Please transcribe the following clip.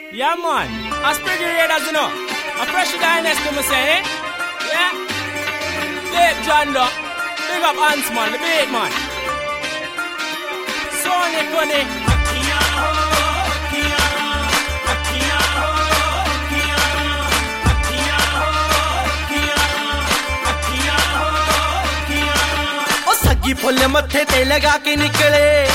Yeah, man. Asperger Raiders, you know. A fresh dynasty, me say, eh? Yeah? Late John Duck. Big up Ants, man. The beat, man. Sonic, honey. ओ सगी full मथे ते लगा के निकले